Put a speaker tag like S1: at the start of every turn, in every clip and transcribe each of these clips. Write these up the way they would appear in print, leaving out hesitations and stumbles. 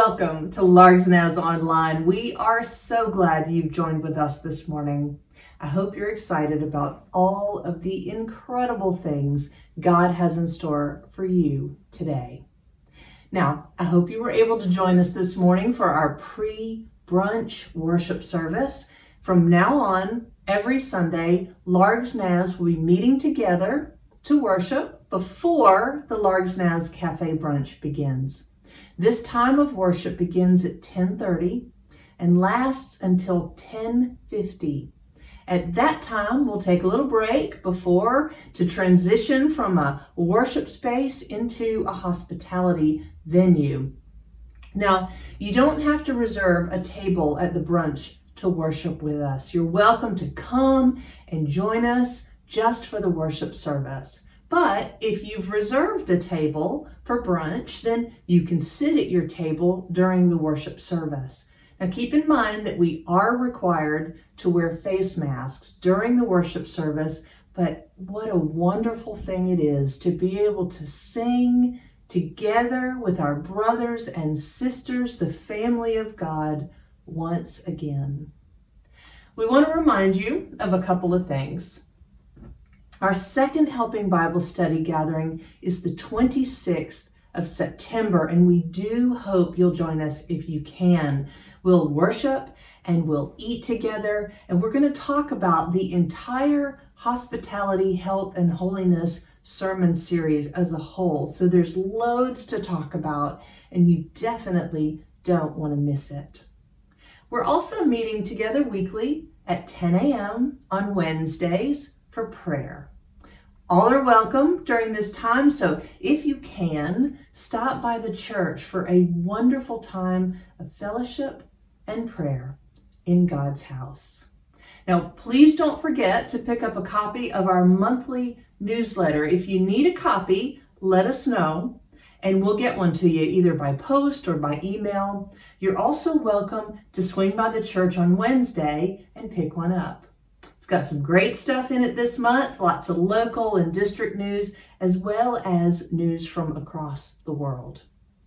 S1: welcome to Largs Naz Online. We are so glad you've joined with us this morning. I hope you're excited about all of the incredible things God has in store for you today. Now, I hope you were able to join us this morning for our pre-brunch worship service. From now on, every Sunday, Largs Naz will be meeting together to worship before the Largs Naz Cafe brunch begins. This time of worship begins at 10:30 and lasts until 10:50. At that time, we'll take a little break to transition from a worship space into a hospitality venue. Now, you don't have to reserve a table at the brunch to worship with us. You're welcome to come and join us just for the worship service. But if you've reserved a table for brunch, then you can sit at your table during the worship service. Now keep in mind that we are required to wear face masks during the worship service, but what a wonderful thing it is to be able to sing together with our brothers and sisters, the family of God, once again. We want to remind you of a couple of things. Our second Helping Bible Study gathering is the 26th of September, and we do hope you'll join us if you can. We'll worship and we'll eat together, and we're going to talk about the entire Hospitality, Health, and Holiness sermon series as a whole. So there's loads to talk about, and you definitely don't want to miss it. We're also meeting together weekly at 10 a.m. on Wednesdays for prayer. All are welcome during this time, so if you can, stop by the church for a wonderful time of fellowship and prayer in God's house. Now, please don't forget to pick up a copy of our monthly newsletter. If you need a copy, let us know, and we'll get one to you either by post or by email. You're also welcome to swing by the church on Wednesday and pick one up. Got some great stuff in it this month, lots of local and district news, as well as news from across the world.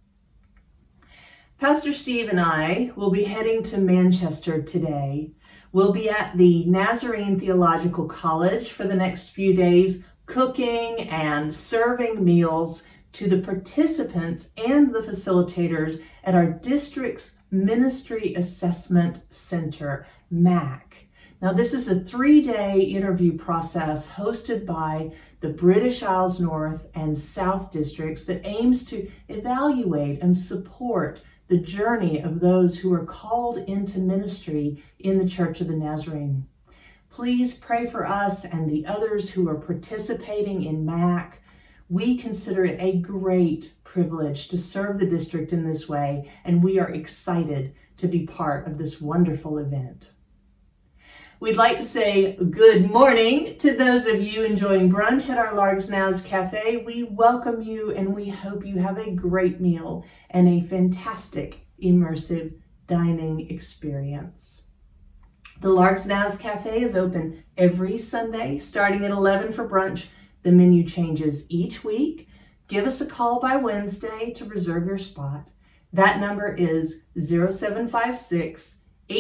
S1: Pastor Steve and I will be heading to Manchester today. We'll be at the Nazarene Theological College for the next few days, cooking and serving meals to the participants and the facilitators at our district's Ministry Assessment Center, MAC. Now, this is a 3-day interview process hosted by the British Isles North and South districts that aims to evaluate and support the journey of those who are called into ministry in the Church of the Nazarene. Please pray for us and the others who are participating in MAC. We consider it a great privilege to serve the district in this way, and we are excited to be part of this wonderful event. We'd like to say good morning to those of you enjoying brunch at our Largs Naz Cafe. We welcome you and we hope you have a great meal and a fantastic immersive dining experience. The Largs Naz Cafe is open every Sunday, starting at 11 for brunch. The menu changes each week. Give us a call by Wednesday to reserve your spot. That number is 0756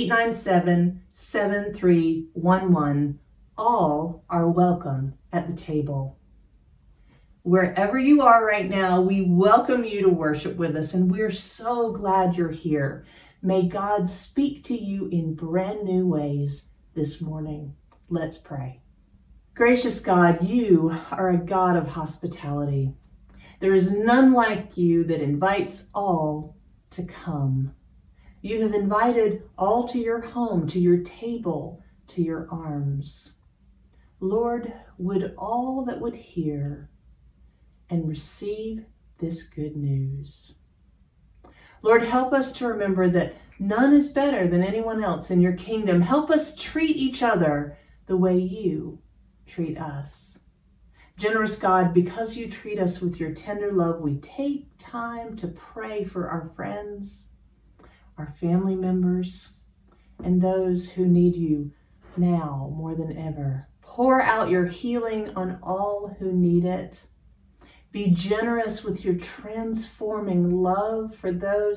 S1: 897-7311. All are welcome at the table. Wherever you are right now, we welcome you to worship with us, and we're so glad you're here. May God speak to you in brand new ways this morning. Let's pray. Gracious God, you are a God of hospitality. There is none like you that invites all to come. You have invited all to your home, to your table, to your arms. Lord, would all that would hear and receive this good news. Lord, help us to remember that none is better than anyone else in your kingdom. Help us treat each other the way you treat us. Generous God, because you treat us with your tender love, we take time to pray for our friends, our family members, and those who need you now more than ever. Pour out your healing on all who need it. Be generous with your transforming love for those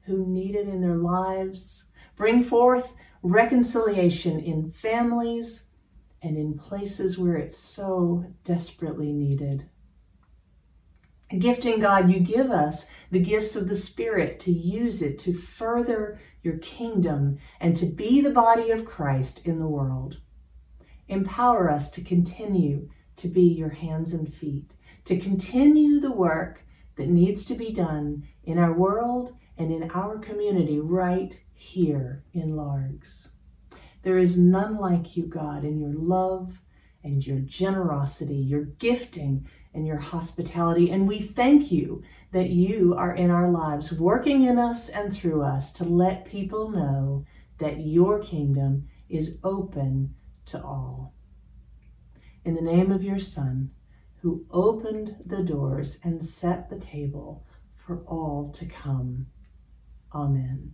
S1: who need it in their lives. Bring forth reconciliation in families and in places where it's so desperately needed. Gifting God, you give us the gifts of the Spirit to use it to further your kingdom and to be the body of Christ in the world. Empower us to continue to be your hands and feet, to continue the work that needs to be done in our world and in our community right here in Largs. There is none like you, God, in your love and your generosity, your gifting and your hospitality. And we thank you that you are in our lives, working in us and through us to let people know that your kingdom is open to all. In the name of your Son, who opened the doors and set the table for all to come. Amen.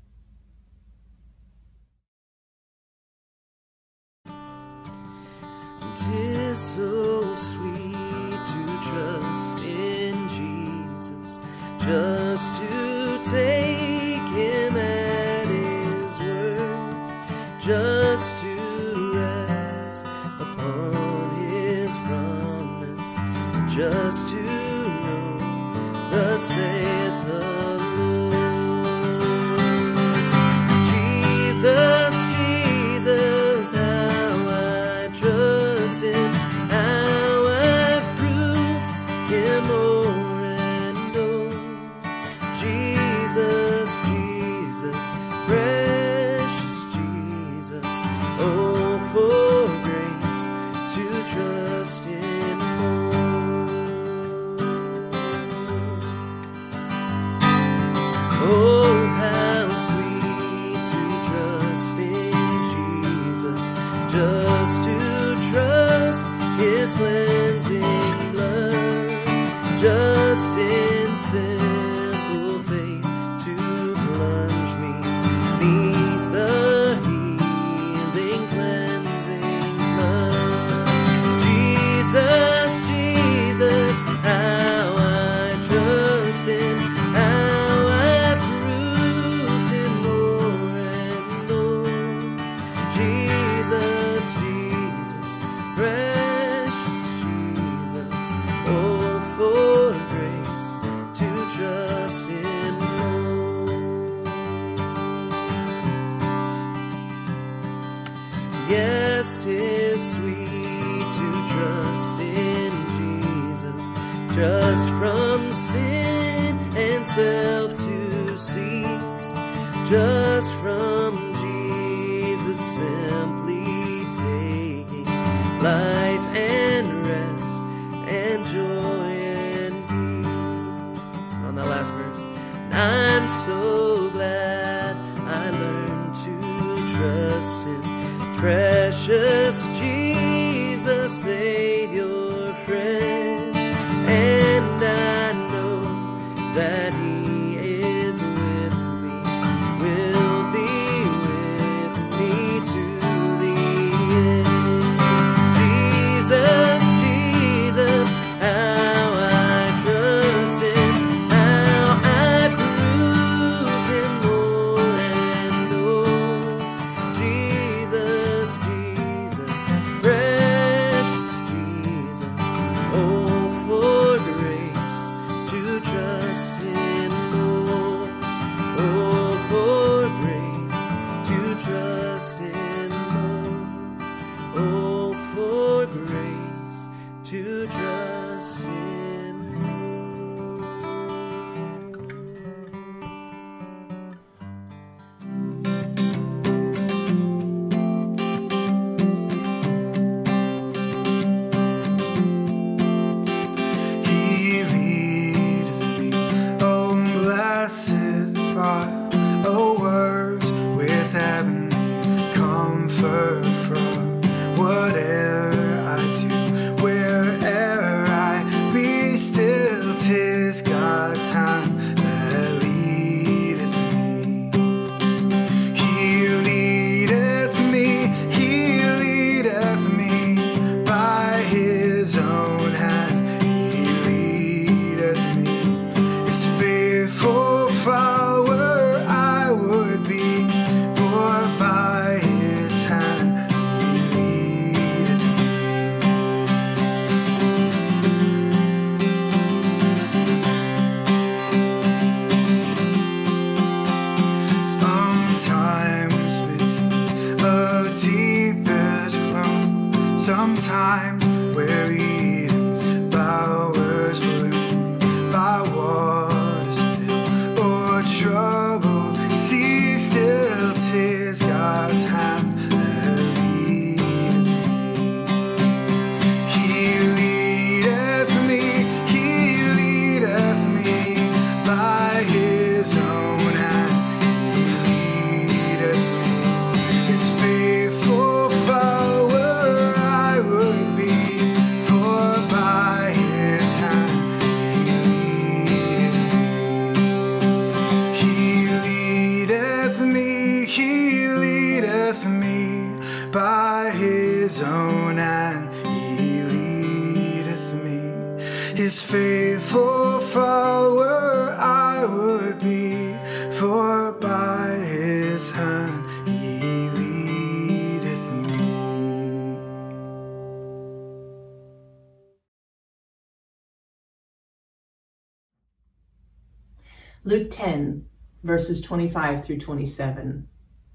S2: Tis so sweet to trust in Jesus, just to take him at his word, just to rest upon his promise, just to know thus saith the Lord. Jesus, Jesus, how I trust him, how I've proved him o'er and o'er. Jesus, Jesus, precious Jesus, oh, for grace to trust him more. Oh, how sweet to trust in Jesus, just to trust his cleansing blood, just in simple faith to plunge me beneath the healing cleansing blood. Jesus, Jesus, how I trust him, how I proved him more and more. Jesus, Jesus, precious Jesus, oh, for grace to trust him more. Yes, 'tis sweet to trust in Jesus, just from sin and self to cease, just from Jesus simply taking life and rest and joy and peace. On that last verse, I'm so glad I learned to trust him, precious Jesus, Savior, friend, and I know that he is with me, will be with me to the end. Jesus, Jesus, how I trust him, how I prove him more and more. Jesus, Jesus, precious Jesus, oh, for grace to trust him more, oh, for grace to trust him more, oh, for grace to trust him more.
S3: He leadeth me, oh blessed thought, oh words with heavenly comfort from whate'er I do, where'er I be still, 'tis God's hand that leadeth me. He leadeth me by his own hand. He leadeth me, his faithful follower. times where Eden's bowers bloom by water still, or trouble sea still, 'tis God's hand that leadeth me. He leadeth me by his own hand. He leadeth me. His faithful follower I would be, for by his hand he leadeth me. He leadeth me by his own hand. He leadeth me. His faithful follower I would be, for by his hand he leadeth me.
S1: Luke 10, verses 25 through 27.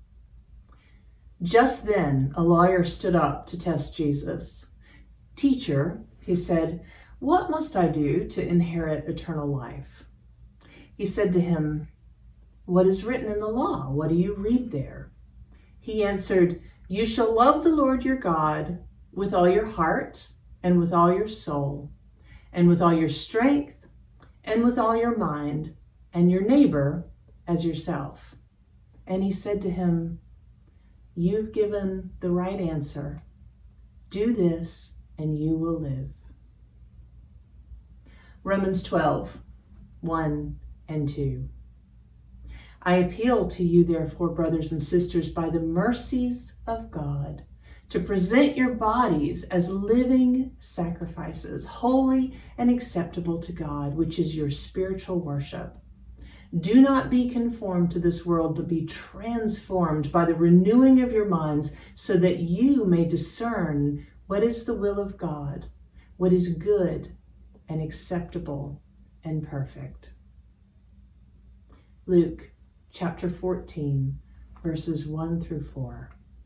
S1: Just then, a lawyer stood up to test Jesus. "Teacher," he said, "what must I do to inherit eternal life?" He said to him, "What is written in the law? What do you read there?" He answered, "You shall love the Lord your God with all your heart and with all your soul and with all your strength and with all your mind, and your neighbor as yourself." And he said to him, "You've given the right answer. Do this and you will live." Romans 12, 1 and 2. I appeal to you, therefore, brothers and sisters, by the mercies of God, to present your bodies as living sacrifices, holy and acceptable to God, which is your spiritual worship. Do not be conformed to this world, but be transformed by the renewing of your minds, so that you may discern what is the will of God, what is good and acceptable and perfect. Luke chapter 14, verses 1 through 4.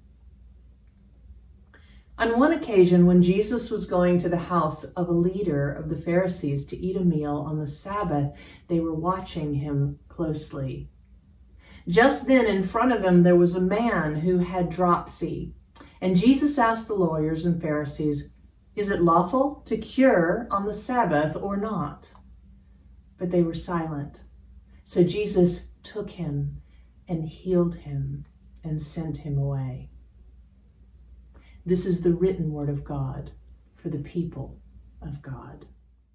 S1: On one occasion, when Jesus was going to the house of a leader of the Pharisees to eat a meal on the Sabbath, they were watching him closely. Just then, in front of him, there was a man who had dropsy. And Jesus asked the lawyers and Pharisees, "Is it lawful to cure on the Sabbath or not?" But they were silent. So Jesus took him and healed him and sent him away. This is the written word of God for the people of God.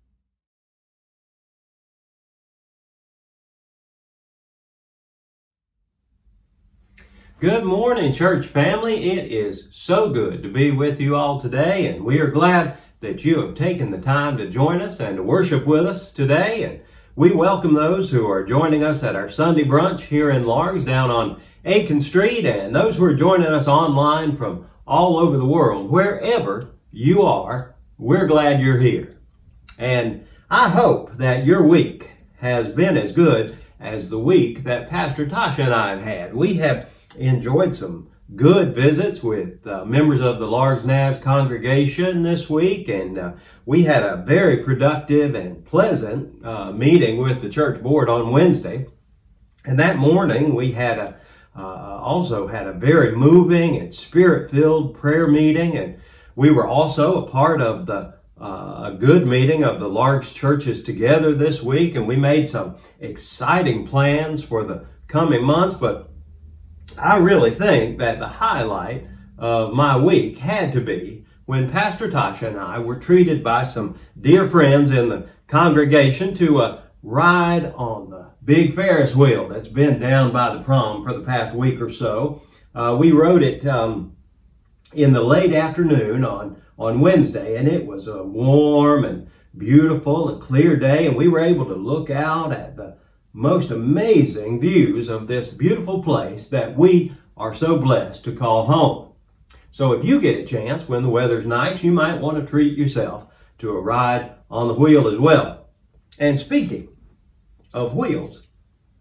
S4: Good morning, church family. It is so good to be with you all today, and we are glad that you have taken the time to join us and to worship with us today. And we welcome those who are joining us at our Sunday brunch here in Largs down on Aiken Street, and those who are joining us online from all over the world. Wherever you are, we're glad you're here. And I hope that your week has been as good as the week that Pastor Tasha and I have had. We have enjoyed some good visits with members of the Largs Naz congregation this week, and we had a very productive and pleasant meeting with the church board on Wednesday. And that morning we had also had a very moving and spirit-filled prayer meeting, and we were also a part of a good meeting of the Largs churches together this week, and we made some exciting plans for the coming months. But I really think that the highlight of my week had to be when Pastor Tasha and I were treated by some dear friends in the congregation to ride on the big Ferris wheel that's been down by the prom for the past week or so. We rode it in the late afternoon on Wednesday, and it was a warm and beautiful and clear day, and we were able to look out at the most amazing views of this beautiful place that we are so blessed to call home. So if you get a chance when the weather's nice, you might want to treat yourself to a ride on the wheel as well. And speaking of wheels,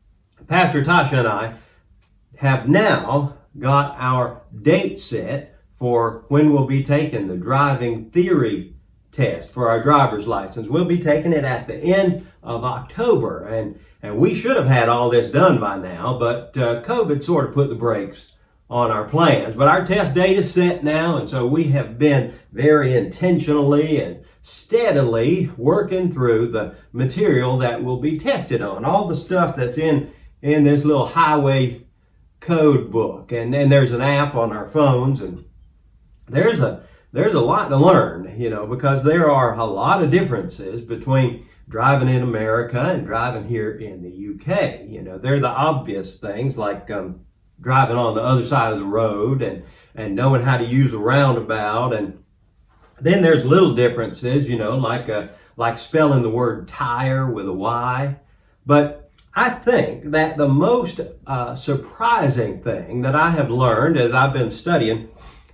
S4: Pastor Tasha and I have now got our date set for when we'll be taking the driving theory test for our driver's license. We'll be taking it at the end of October, and we should have had all this done by now, but COVID sort of put the brakes on our plans. But our test date is set now, and so we have been very intentionally and steadily working through the material that will be tested on, all the stuff that's in this little highway code book, and there's an app on our phones, and there's a lot to learn, because there are a lot of differences between driving in America and driving here in the UK. They're the obvious things like driving on the other side of the road and knowing how to use a roundabout, and then there's little differences, like spelling the word tire with a Y. But I think that the most surprising thing that I have learned as I've been studying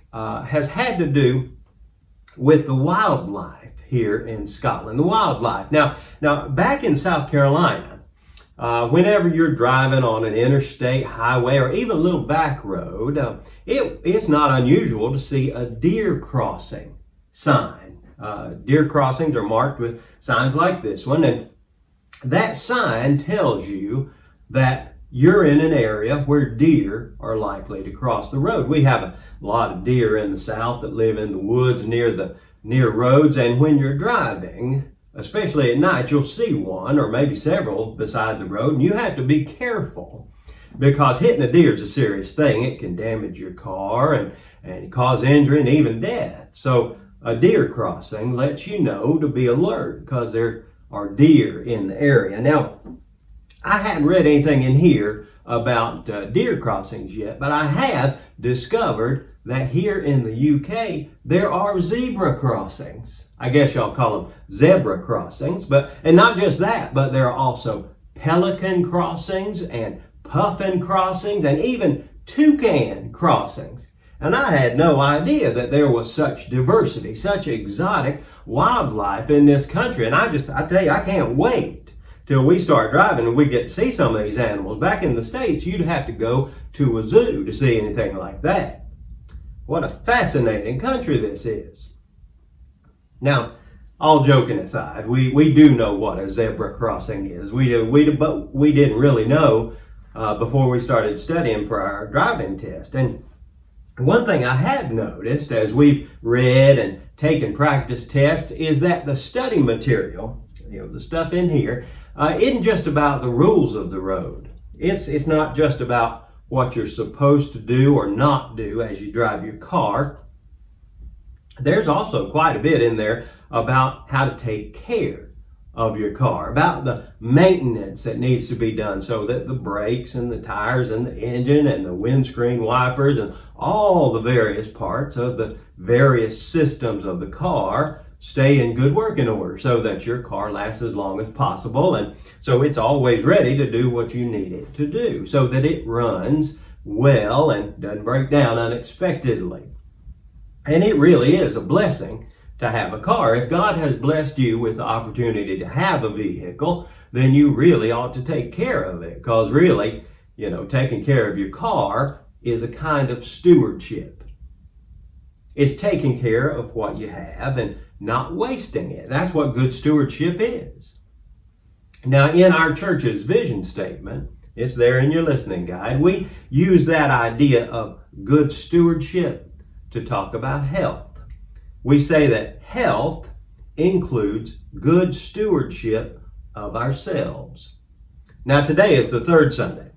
S4: has had to do with the wildlife here in Scotland. The wildlife. Now back in South Carolina, whenever you're driving on an interstate highway or even a little back road, it's not unusual to see a deer crossing sign. Deer crossings are marked with signs like this one, and that sign tells you that you're in an area where deer are likely to cross the road. We have a lot of deer in the South that live in the woods near roads, and when you're driving, especially at night, you'll see one or maybe several beside the road, and you have to be careful because hitting a deer is a serious thing. It can damage your car and cause injury and even death. So a deer crossing lets you know to be alert because there are deer in the area. Now, I hadn't read anything in here about deer crossings yet, but I have discovered that here in the UK, there are zebra crossings. I guess y'all call them zebra crossings, and not just that, but there are also pelican crossings and puffin crossings and even toucan crossings. And I had no idea that there was such diversity, such exotic wildlife in this country. And I tell you, I can't wait till we start driving and we get to see some of these animals. Back in the States, you'd have to go to a zoo to see anything like that. What a fascinating country this is. Now, all joking aside, we do know what a zebra crossing is. But we didn't really know before we started studying for our driving test. And one thing I have noticed as we've read and taken practice tests is that the study material, the stuff in here, isn't just about the rules of the road. It's not just about what you're supposed to do or not do as you drive your car. There's also quite a bit in there about how to take care of your car, about the maintenance that needs to be done so that the brakes and the tires and the engine and the windscreen wipers and all the various parts of the various systems of the car stay in good working order so that your car lasts as long as possible, and so it's always ready to do what you need it to do so that it runs well and doesn't break down unexpectedly. And it really is a blessing to have a car. If God has blessed you with the opportunity to have a vehicle, then you really ought to take care of it, because really, taking care of your car is a kind of stewardship. It's taking care of what you have and not wasting it. That's what good stewardship is. Now, in our church's vision statement, it's there in your listening guide, we use that idea of good stewardship to talk about health. We say that health includes good stewardship of ourselves. Now, today is the third Sunday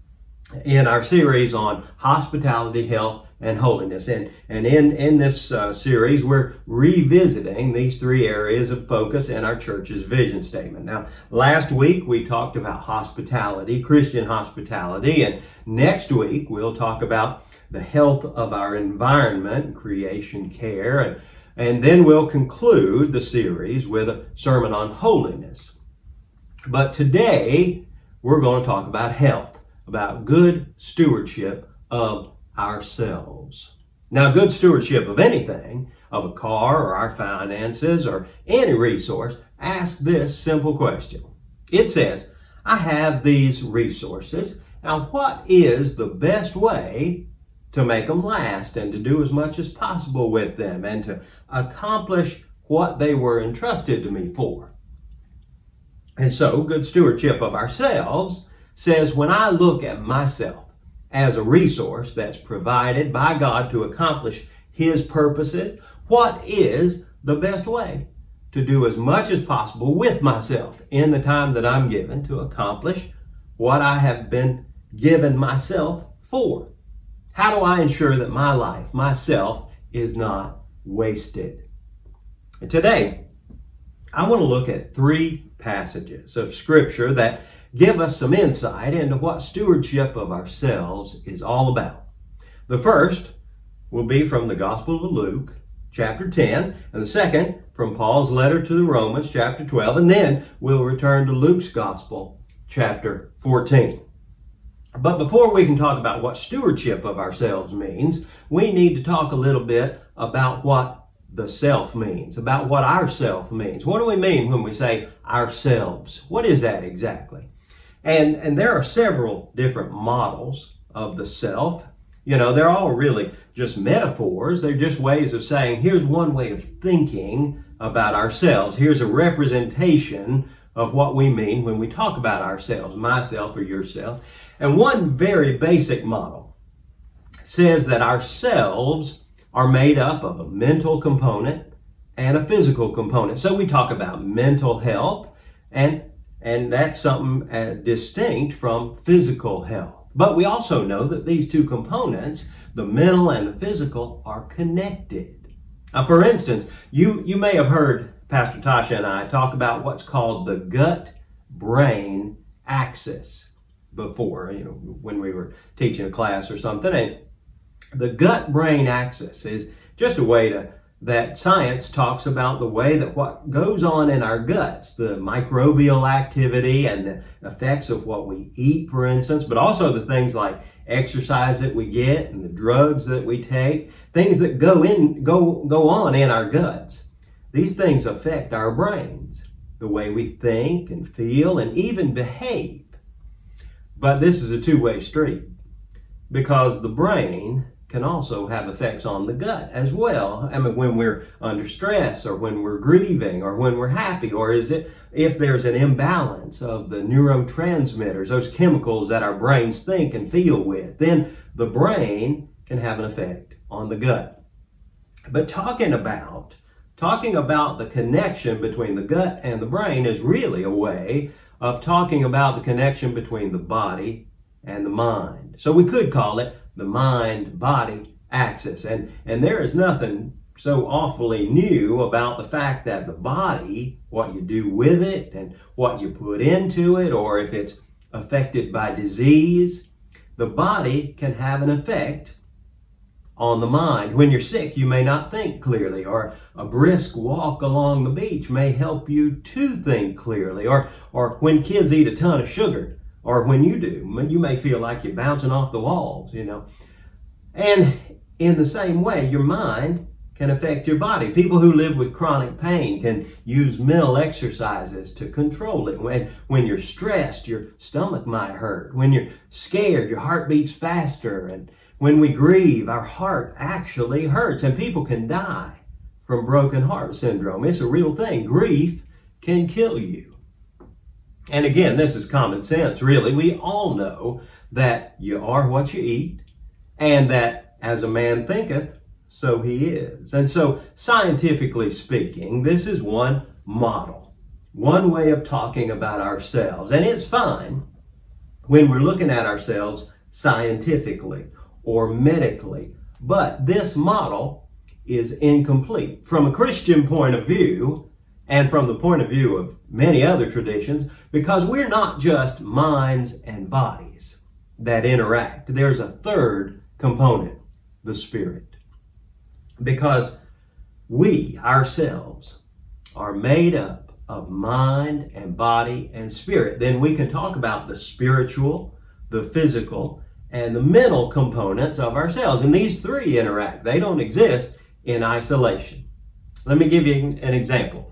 S4: in our series on hospitality, health, and holiness. And in this series, we're revisiting these three areas of focus in our church's vision statement. Now, last week we talked about hospitality, Christian hospitality, and next week we'll talk about the health of our environment, creation care, and then we'll conclude the series with a sermon on holiness. But today we're going to talk about health, about good stewardship of ourselves. Now, good stewardship of anything, of a car or our finances or any resource, ask this simple question. It says, I have these resources. Now, what is the best way to make them last and to do as much as possible with them and to accomplish what they were entrusted to me for. And so, good stewardship of ourselves says when I look at myself as a resource that's provided by God to accomplish His purposes, what is the best way to do as much as possible with myself in the time that I'm given to accomplish what I have been given myself for? How do I ensure that my life, myself, is not wasted? And today, I want to look at 3 passages of Scripture that give us some insight into what stewardship of ourselves is all about. The first will be from the Gospel of Luke, chapter 10, and the second from Paul's letter to the Romans, chapter 12, and then we'll return to Luke's Gospel, chapter 14. But before we can talk about what stewardship of ourselves means, we need to talk a little bit about what the self means, about what our self means. What do we mean when we say ourselves? What is that exactly? And there are several different models of the self. You know, they're all really just metaphors. They're just ways of saying, here's one way of thinking about ourselves. Here's a representation of what we mean when we talk about ourselves, myself or yourself. And one very basic model says that ourselves are made up of a mental component and a physical component. So we talk about mental health, and that's something distinct from physical health. But we also know that these two components, the mental and the physical, are connected. For instance, you may have heard Pastor Tasha and I talk about what's called the gut-brain axis before, when we were teaching a class or something. And the gut-brain axis is just a way that science talks about the way that what goes on in our guts, the microbial activity and the effects of what we eat, for instance, but also the things like exercise that we get and the drugs that we take, things that go on in our guts. These things affect our brains, the way we think and feel and even behave. But this is a two-way street, because the brain can also have effects on the gut as well. I mean, when we're under stress or when we're grieving or when we're happy, or if there's an imbalance of the neurotransmitters, those chemicals that our brains think and feel with, then the brain can have an effect on the gut. But talking about the connection between the gut and the brain is really a way of talking about the connection between the body and the mind. So we could call it the mind-body axis. And there is nothing so awfully new about the fact that the body, what you do with it and what you put into it, or if it's affected by disease, the body can have an effect on the mind. When you're sick, you may not think clearly, or a brisk walk along the beach may help you to think clearly, or when kids eat a ton of sugar, or when you do, you may feel like you're bouncing off the walls, And in the same way, your mind can affect your body. People who live with chronic pain can use mental exercises to control it. When you're stressed, your stomach might hurt. When you're scared, your heart beats faster. And when we grieve, our heart actually hurts. And people can die from broken heart syndrome. It's a real thing. Grief can kill you. And again, this is common sense, really. We all know that you are what you eat, and that as a man thinketh, so he is. And so, scientifically speaking, this is one model, one way of talking about ourselves. And it's fine when we're looking at ourselves scientifically or medically. But this model is incomplete. From a Christian point of view, and from the point of view of many other traditions, because we're not just minds and bodies that interact. There's a third component, the spirit. Because we ourselves are made up of mind and body and spirit. Then we can talk about the spiritual, the physical, and the mental components of ourselves. And these three interact. They don't exist in isolation. Let me give you an example.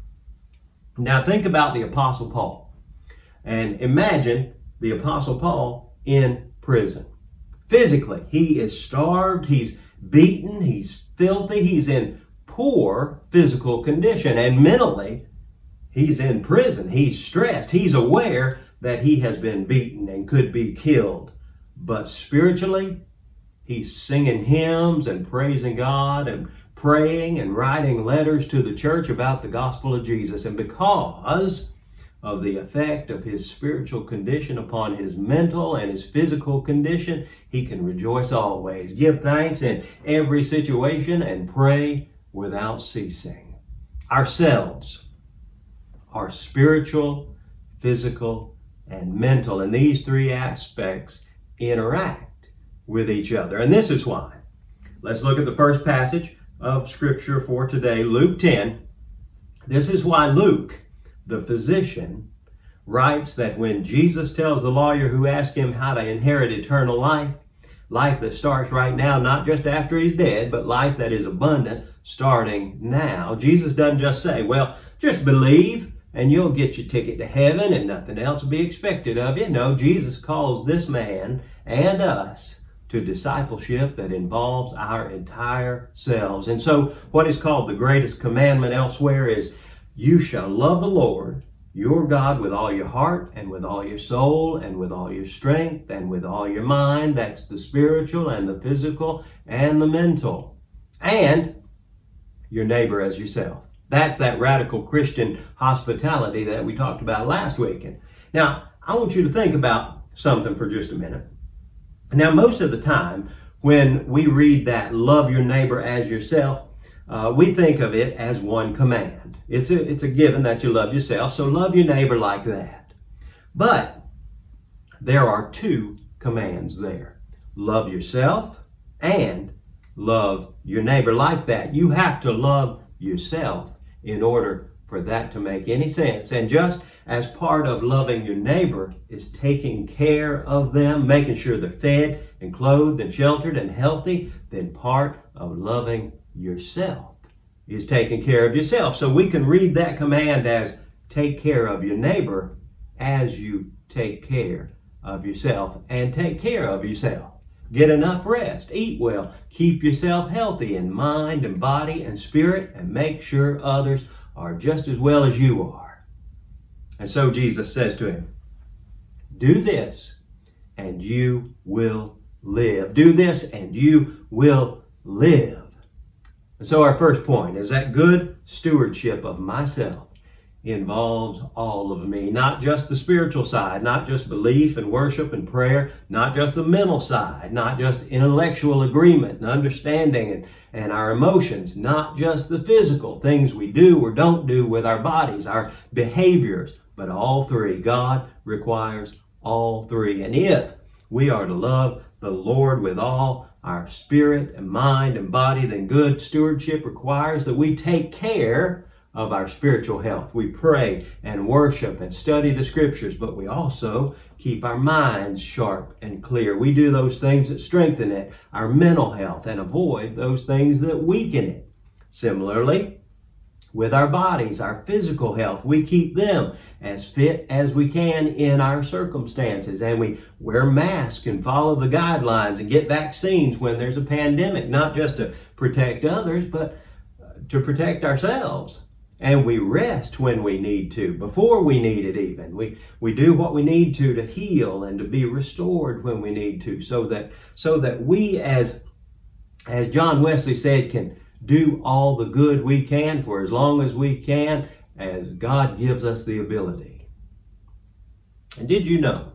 S4: Now think about the Apostle Paul. And imagine the Apostle Paul in prison. Physically, he is starved, he's beaten, he's filthy, he's in poor physical condition. And mentally, he's in prison, he's stressed, he's aware that he has been beaten and could be killed. But spiritually, he's singing hymns and praising God and praying and writing letters to the church about the gospel of Jesus. And because of the effect of his spiritual condition upon his mental and his physical condition, he can rejoice always, give thanks in every situation, and pray without ceasing. Ourselves are spiritual, physical, and mental, and these three aspects interact with each other. And this is why. Let's look at the first passage of Scripture for today, Luke 10. This is why Luke, the physician, writes that when Jesus tells the lawyer who asked him how to inherit eternal life, life that starts right now, not just after he's dead, but life that is abundant starting now, Jesus doesn't just say, well, just believe and you'll get your ticket to heaven and nothing else will be expected of you. No, Jesus calls this man and us to discipleship that involves our entire selves. And so what is called the greatest commandment elsewhere is, you shall love the Lord your God with all your heart and with all your soul and with all your strength and with all your mind. That's the spiritual and the physical and the mental. And your neighbor as yourself. That's that radical Christian hospitality that we talked about last week. And now, I want you to think about something for just a minute. Now, most of the time, when we read that love your neighbor as yourself, we think of it as one command. It's a given that you love yourself, so love your neighbor like that. But there are two commands there. Love yourself and love your neighbor like that. You have to love yourself in order for that to make any sense. And just as part of loving your neighbor is taking care of them, making sure they're fed and clothed and sheltered and healthy, then part of loving yourself is taking care of yourself. So we can read that command as take care of your neighbor as you take care of yourself, and take care of yourself. Get enough rest, eat well, keep yourself healthy in mind and body and spirit, and make sure others are just as well as you are. And so Jesus says to him, do this and you will live. Do this and you will live. And so our first point is that good stewardship of myself involves all of me, not just the spiritual side, not just belief and worship and prayer, not just the mental side, not just intellectual agreement and understanding and our emotions, not just the physical things we do or don't do with our bodies, our behaviors, but all three. God requires all three. And if we are to love the Lord with all our spirit and mind and body, then good stewardship requires that we take care of our spiritual health. We pray and worship and study the scriptures, but we also keep our minds sharp and clear. We do those things that strengthen it, our mental health, and avoid those things that weaken it. Similarly, with our bodies, our physical health, we keep them as fit as we can in our circumstances. And we wear masks and follow the guidelines and get vaccines when there's a pandemic, not just to protect others, but to protect ourselves. And we rest when we need to, before we need it even. We do what we need to heal and to be restored when we need to, so that we, as John Wesley said, can do all the good we can for as long as we can, as God gives us the ability. And did you know,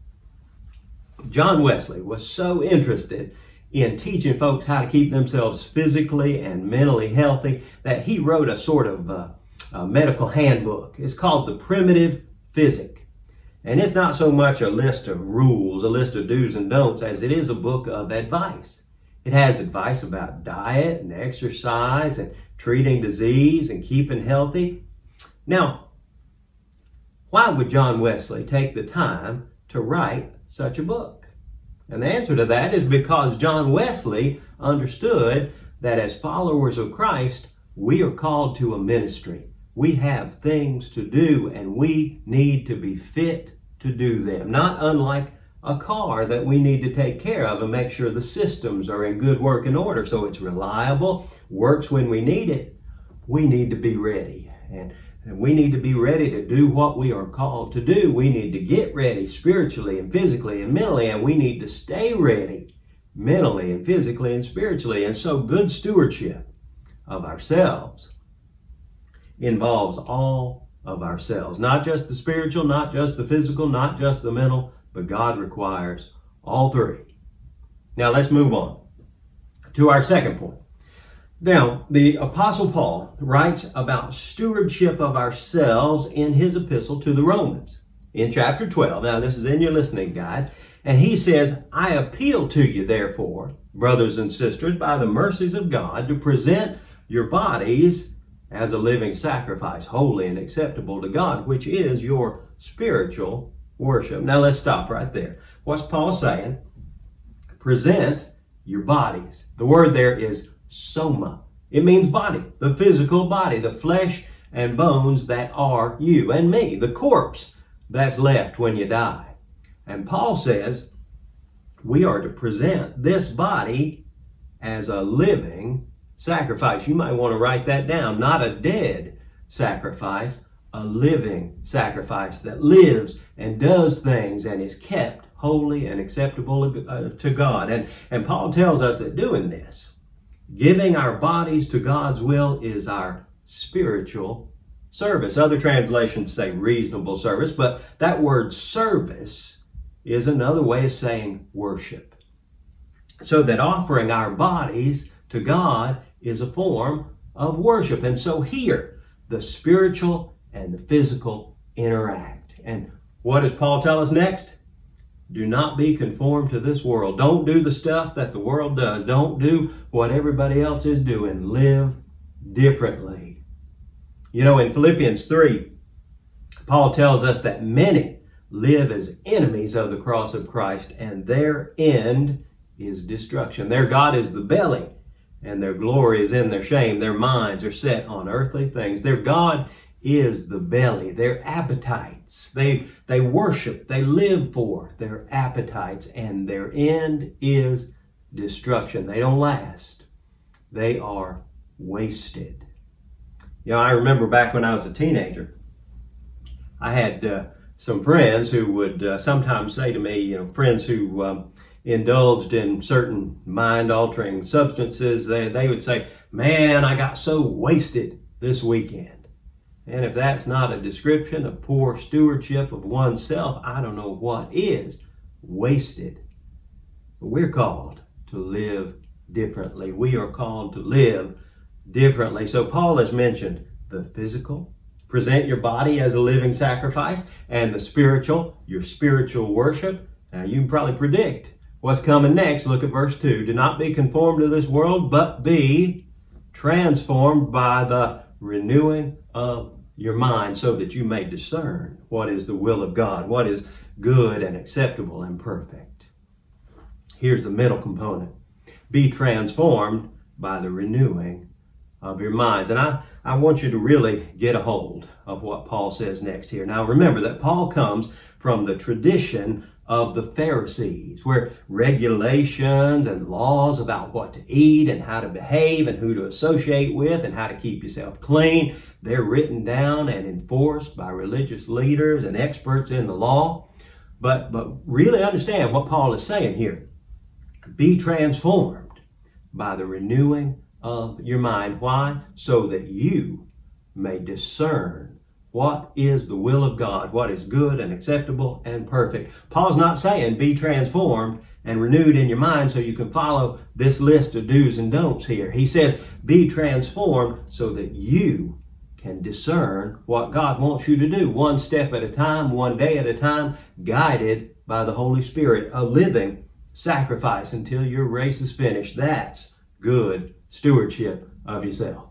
S4: John Wesley was so interested in teaching folks how to keep themselves physically and mentally healthy that he wrote a sort of a medical handbook. It's called The Primitive Physic. And it's not so much a list of rules, a list of do's and don'ts, as it is a book of advice. It has advice about diet and exercise and treating disease and keeping healthy. Now, why would John Wesley take the time to write such a book? And the answer to that is because John Wesley understood that as followers of Christ, we are called to a ministry. We have things to do, and we need to be fit to do them. Not unlike a car that we need to take care of and make sure the systems are in good working order so it's reliable, works when we need it. We need to be ready. And we need to be ready to do what we are called to do. We need to get ready spiritually and physically and mentally, and we need to stay ready mentally and physically and spiritually. And so good stewardship of ourselves involves all of ourselves, not just the spiritual, not just the physical, not just the mental, but God requires all three. Now let's move on to our second point. Now, the Apostle Paul writes about stewardship of ourselves in his epistle to the Romans in chapter 12. Now, this is in your listening guide. And he says, I appeal to you, therefore, brothers and sisters, by the mercies of God, to present your bodies as a living sacrifice, holy and acceptable to God, which is your spiritual worship. Now, let's stop right there. What's Paul saying? Present your bodies. The word there is soma. It means body, the physical body, the flesh and bones that are you and me, the corpse that's left when you die. And Paul says we are to present this body as a living sacrifice. You might want to write that down. Not a dead sacrifice, a living sacrifice that lives and does things and is kept holy and acceptable to God. And Paul tells us that doing this, giving our bodies to God's will, is our spiritual service. Other translations say reasonable service, but that word service is another way of saying worship. So that offering our bodies to God is a form of worship. And so here, the spiritual and the physical interact. And what does Paul tell us next? Do not be conformed to this world. Don't do the stuff that the world does. Don't do what everybody else is doing. Live differently. You know, in Philippians 3, Paul tells us that many live as enemies of the cross of Christ, and their end is destruction. Their God is the belly, and their glory is in their shame. Their minds are set on earthly things. Their God is the belly, their appetites. They worship, they live for their appetites, and their end is destruction. They don't last. They are wasted. You know, I remember back when I was a teenager, I had some friends who would sometimes say to me, friends who indulged in certain mind-altering substances, they would say, man, I got so wasted this weekend. And if that's not a description of poor stewardship of oneself, I don't know what is. Wasted. But we're called to live differently. We are called to live differently. So Paul has mentioned the physical, present your body as a living sacrifice, and the spiritual, your spiritual worship. Now you can probably predict what's coming next. Look at verse 2. Do not be conformed to this world, but be transformed by the renewing of your mind, so that you may discern what is the will of God, what is good and acceptable and perfect. Here's the middle component. Be transformed by the renewing of your minds. And I want you to really get a hold of what Paul says next here. Now remember that Paul comes from the tradition of the Pharisees, where regulations and laws about what to eat and how to behave and who to associate with and how to keep yourself clean, they're written down and enforced by religious leaders and experts in the law. But really understand what Paul is saying here. Be transformed by the renewing of your mind. Why? So that you may discern what is the will of God, what is good and acceptable and perfect. Paul's not saying be transformed and renewed in your mind so you can follow this list of do's and don'ts here. He says be transformed so that you can discern what God wants you to do, one step at a time, one day at a time, guided by the Holy Spirit, a living sacrifice until your race is finished. That's good stewardship of yourself.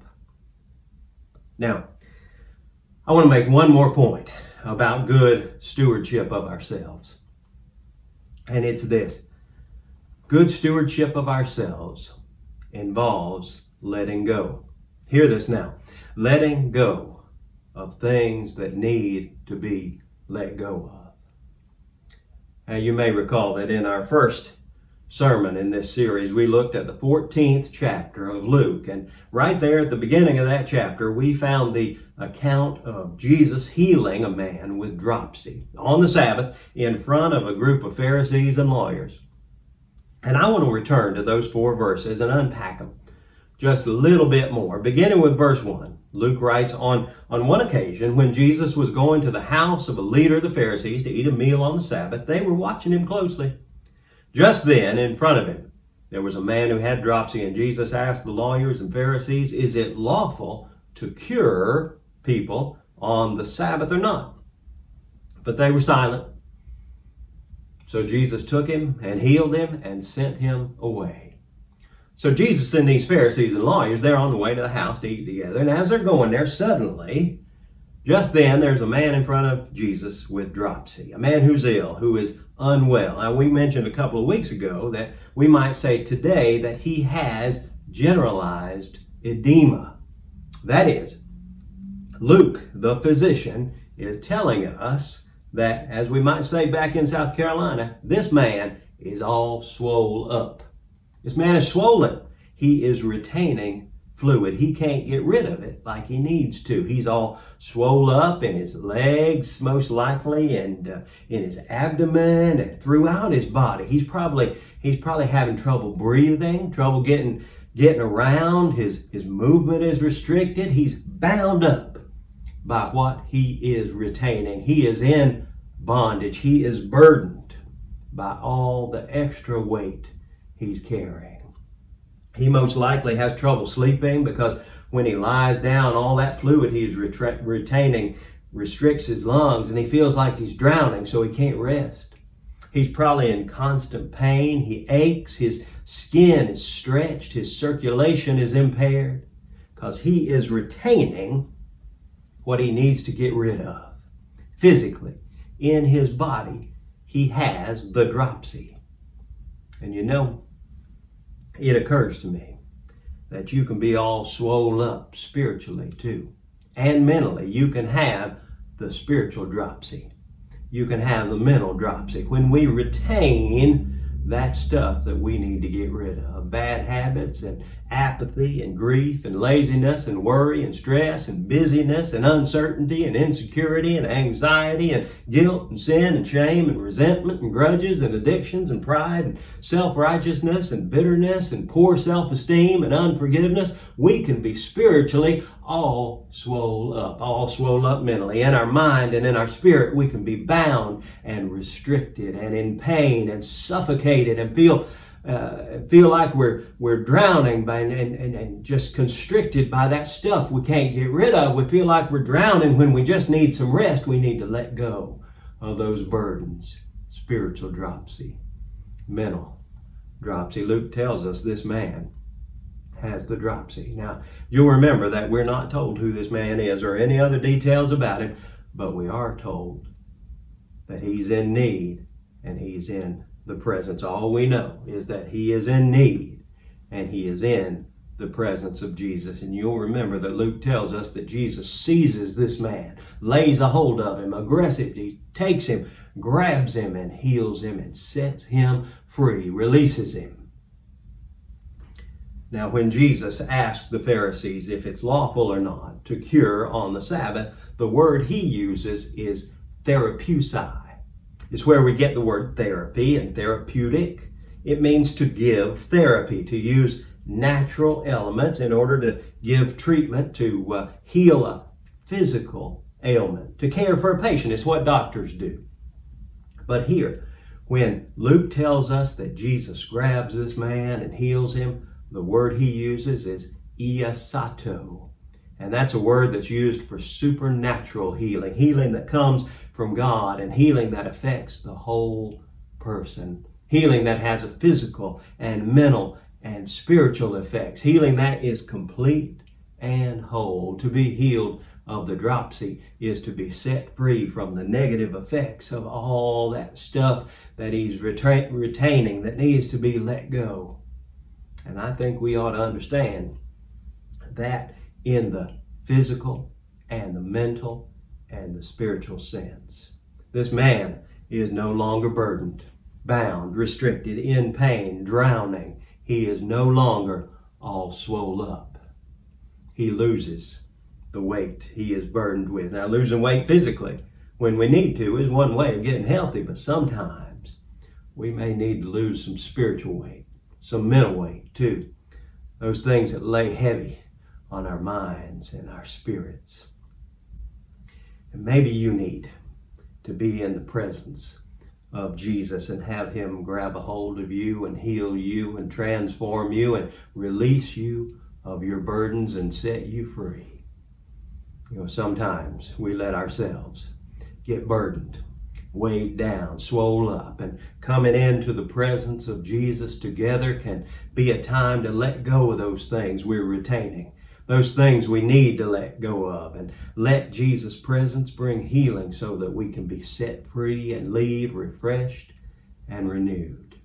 S4: Now, I want to make one more point about good stewardship of ourselves. And it's this. Good stewardship of ourselves involves letting go. Hear this now. Letting go of things that need to be let go of. You may recall that in our first sermon in this series, we looked at the 14th chapter of Luke. And right there at the beginning of that chapter, we found the account of Jesus healing a man with dropsy on the Sabbath in front of a group of Pharisees and lawyers. And I want to return to those 4 verses and unpack them just a little bit more. Beginning with verse 1, Luke writes, on one occasion when Jesus was going to the house of a leader of the Pharisees to eat a meal on the Sabbath, they were watching him closely. Just then, in front of him, there was a man who had dropsy, and Jesus asked the lawyers and Pharisees, is it lawful to cure people on the Sabbath or not? But they were silent. So Jesus took him and healed him and sent him away. So Jesus and these Pharisees and lawyers, they're on the way to the house to eat together. And as they're going there, suddenly, just then, there's a man in front of Jesus with dropsy. A man who's ill, who is unwell. Now, we mentioned a couple of weeks ago that we might say today that he has generalized edema. That is, Luke, the physician, is telling us that, as we might say back in South Carolina, this man is all swole up. This man is swollen. He is retaining fluid. He can't get rid of it like he needs to. He's all swole up in his legs, most likely, and in his abdomen and throughout his body. He's probably having trouble breathing, trouble getting around. His movement is restricted. He's bound up by what he is retaining. He is in bondage. He is burdened by all the extra weight he's carrying. He most likely has trouble sleeping because when he lies down, all that fluid he's retaining restricts his lungs, and he feels like he's drowning, so he can't rest. He's probably in constant pain. He aches. His skin is stretched. His circulation is impaired because he is retaining what he needs to get rid of. Physically, in his body, he has the dropsy. And you know, it occurs to me that you can be all swole up spiritually too. And mentally, you can have the spiritual dropsy. You can have the mental dropsy. When we retain that stuff that we need to get rid of, bad habits and apathy and grief and laziness and worry and stress and busyness and uncertainty and insecurity and anxiety and guilt and sin and shame and resentment and grudges and addictions and pride and self-righteousness and bitterness and poor self-esteem and unforgiveness, we can be spiritually all swole up mentally. In our mind and in our spirit, we can be bound and restricted and in pain and suffocated and feel like we're drowning and just constricted by that stuff we can't get rid of. We feel like we're drowning when we just need some rest. We need to let go of those burdens. Spiritual dropsy, mental dropsy. Luke tells us this man has the dropsy. Now, you'll remember that we're not told who this man is or any other details about him, but we are told that he's in need and he's in the presence. All we know is that he is in need and he is in the presence of Jesus. And you'll remember that Luke tells us that Jesus seizes this man, lays a hold of him aggressively, takes him, grabs him and heals him and sets him free, releases him. Now, when Jesus asked the Pharisees if it's lawful or not to cure on the Sabbath, the word he uses is therapeusi. It's where we get the word therapy and therapeutic. It means to give therapy, to use natural elements in order to give treatment, to heal a physical ailment, to care for a patient. It's what doctors do. But here, when Luke tells us that Jesus grabs this man and heals him, the word he uses is iasato. And that's a word that's used for supernatural healing, healing that comes from God and healing that affects the whole person, healing that has a physical and mental and spiritual effects, healing that is complete and whole. To be healed of the dropsy is to be set free from the negative effects of all that stuff that he's retaining that needs to be let go. And I think we ought to understand that in the physical and the mental and the spiritual sense. This man He is no longer burdened, bound, restricted, in pain, drowning. He is no longer all swole up. He loses the weight he is burdened with. Now, losing weight physically when we need to is one way of getting healthy, but sometimes we may need to lose some spiritual weight, some mental weight too. Those things that lay heavy on our minds and our spirits. And maybe you need to be in the presence of Jesus and have him grab a hold of you and heal you and transform you and release you of your burdens and set you free. You know, sometimes we let ourselves get burdened, weighed down, swole up, and coming into the presence of Jesus together can be a time to let go of those things we're retaining, those things we need to let go of, and let Jesus' presence bring healing so that we can be set free and leave refreshed and renewed.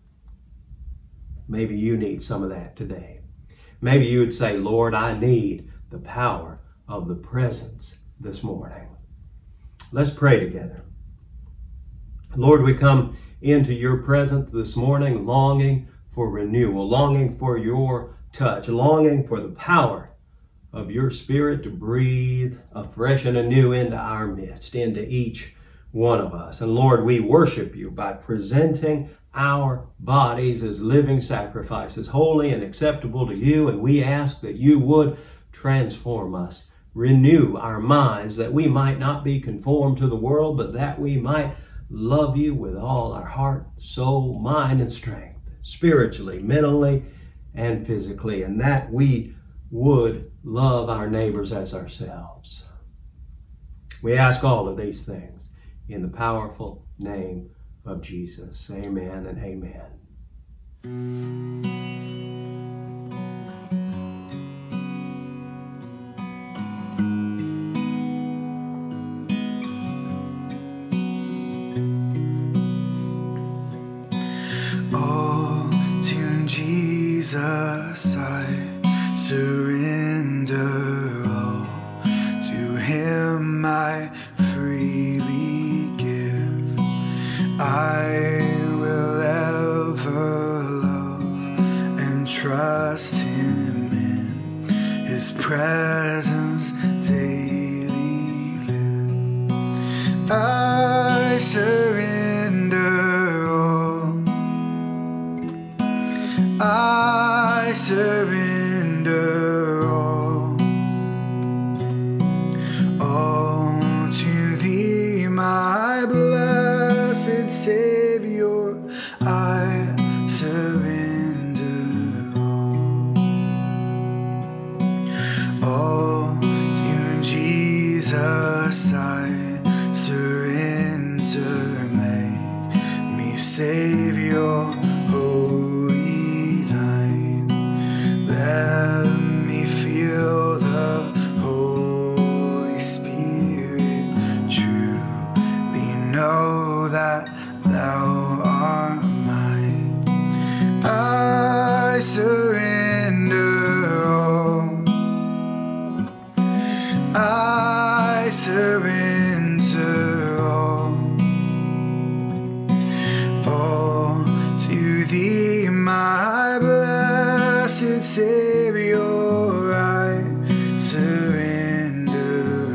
S4: Maybe you need some of that today. Maybe you would say, Lord, I need the power of the presence this morning. Let's pray together. Lord, we come into your presence this morning longing for renewal, longing for your touch, longing for the power of your Spirit to breathe afresh and anew into our midst, into each one of us. And Lord, we worship you by presenting our bodies as living sacrifices, holy and acceptable to you. And we ask that you would transform us, renew our minds, that we might not be conformed to the world, but that we might love you with all our heart, soul, mind, and strength, spiritually, mentally, and physically, and that we would love our neighbors as ourselves. We ask all of these things in the powerful name of Jesus. Amen and amen.
S3: All to Jesus I surrender, all to him I freely give. I will ever love and trust him in his presence daily live. I surrender all. I surrender all to thee, my blessed Savior. I surrender all to Jesus. I surrender, make me Savior. Let me feel the Holy Spirit, truly know that thou art mine. I surrender all. I surrender all to thee, my blessed Savior. I surrender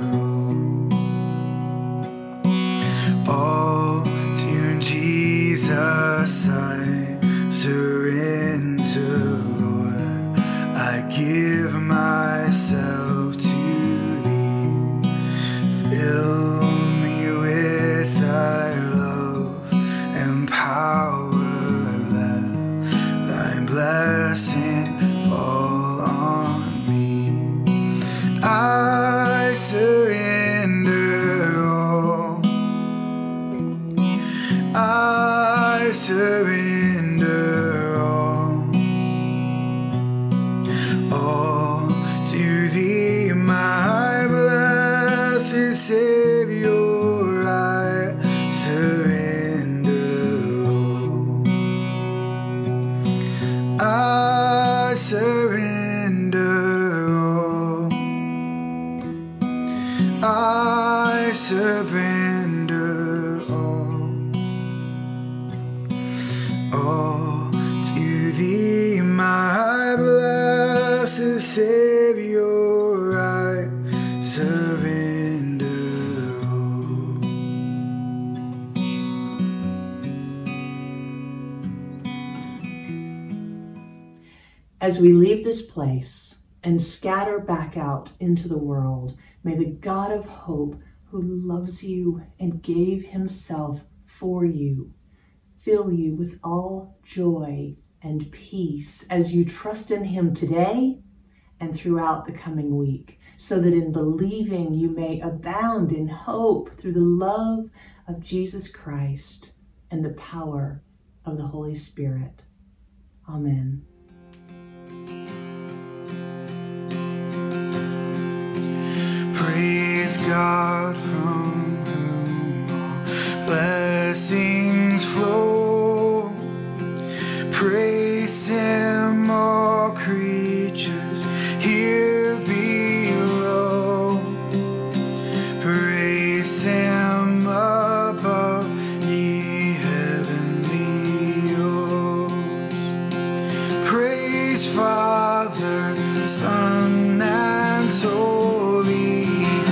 S3: all to Jesus. I surrender, Lord. I give myself to thee. Fill me with thy love and power. Let thy blessing fall on me. I surrender all. I surrender all to thee, my blessed Savior. I surrender all. I surrender all. I surrender all. Savior, I surrender all.
S1: As we leave this place and scatter back out into the world, may the God of hope, who loves you and gave himself for you, fill you with all joy and peace as you trust in him today and throughout the coming week, so that in believing you may abound in hope through the love of Jesus Christ and the power of the Holy Spirit. Amen.
S3: Praise God from whom all blessings flow. Praise him, all creatures here below. Praise him above, ye heavenly hosts. Praise Father, Son, and Holy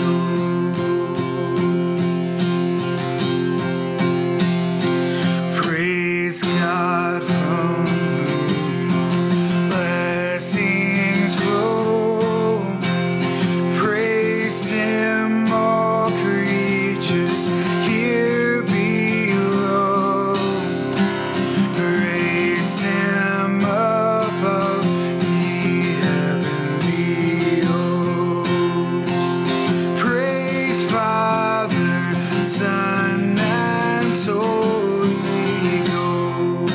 S3: Ghost. Praise God from whom all blessings flow. Praise him, all creatures here below. Praise him above, ye heavenly hosts. Praise Father, Son, and Holy Ghost.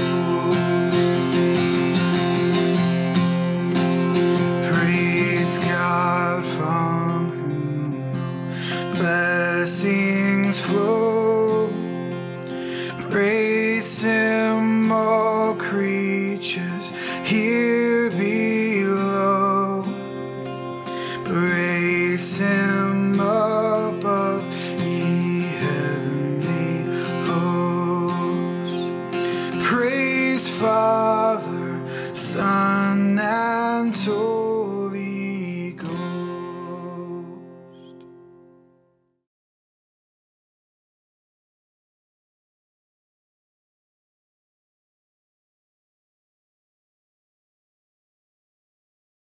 S3: Praise God from whom all blessings flow. Praise him, all creatures here below. Praise him